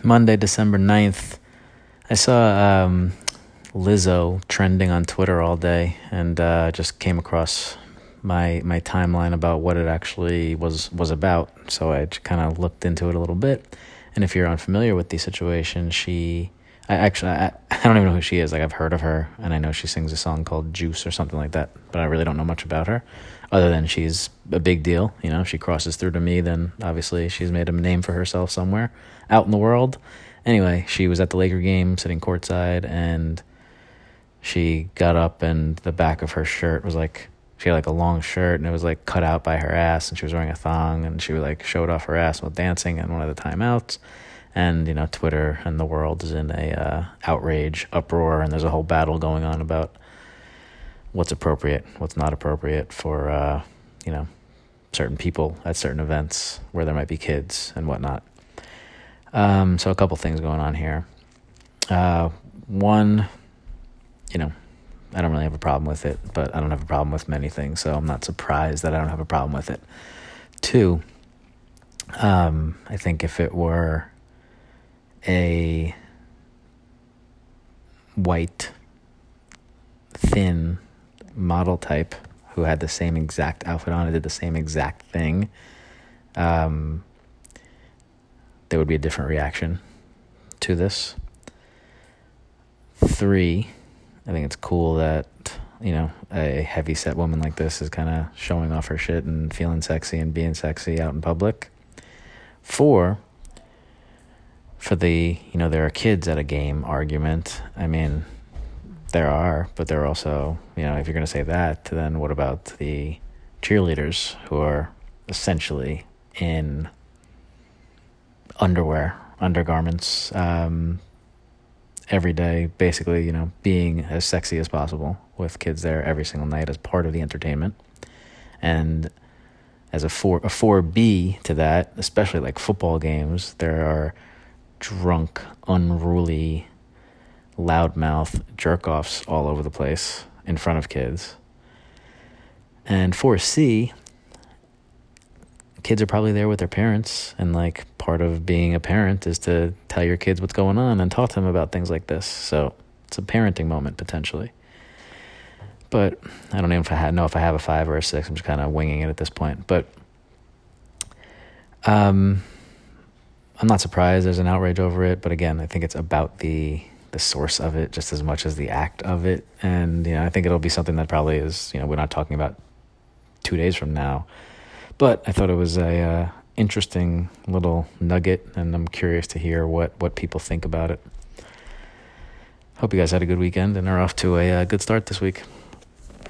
Monday, December 9th. I saw Lizzo trending on Twitter all day, and just came across my timeline about what it actually was about. So I kind of looked into it a little bit. And if you're unfamiliar with the situation, I don't even know who she is. Like, I've heard of her, and I know she sings a song called Juice or something like that, but I really don't know much about her, other than she's a big deal. You know, if she crosses through to me, then obviously she's made a name for herself somewhere out in the world. Anyway, she was at the Laker game, sitting courtside, and she got up, and the back of her shirt was like, she had like a long shirt, and it was like cut out by her ass, and she was wearing a thong, and she like showed off her ass while dancing in one of the timeouts. And, you know, Twitter and the world is in a outrage, uproar, and there's a whole battle going on about what's appropriate, what's not appropriate for, certain people at certain events where there might be kids and whatnot. So a couple things going on here. One, I don't really have a problem with it, but I don't have a problem with many things, so I'm not surprised that I don't have a problem with it. Two, I think if it were a white, thin model type who had the same exact outfit on and did the same exact thing, there would be a different reaction to this. Three, I think it's cool that, a heavy-set woman like this is kind of showing off her shit and feeling sexy and being sexy out in public. Four, for the, there are kids at a game argument. I mean, there are, but there are also, if you're going to say that, then what about the cheerleaders who are essentially in undergarments, every day, basically, being as sexy as possible with kids there every single night as part of the entertainment. And as a 4B to that, especially like football games, there are drunk, unruly, loudmouth jerk-offs all over the place in front of kids. And 4C, kids are probably there with their parents, and like part of being a parent is to tell your kids what's going on and talk to them about things like this. So it's a parenting moment potentially. But I don't even know if I have a 5 or a 6. I'm just kind of winging it at this point. But I'm not surprised there's an outrage over it. But again, I think it's about the source of it just as much as the act of it. And I think it'll be something that probably is, we're not talking about 2 days from now. But I thought it was a interesting little nugget, and I'm curious to hear what people think about it. Hope you guys had a good weekend and are off to a good start this week.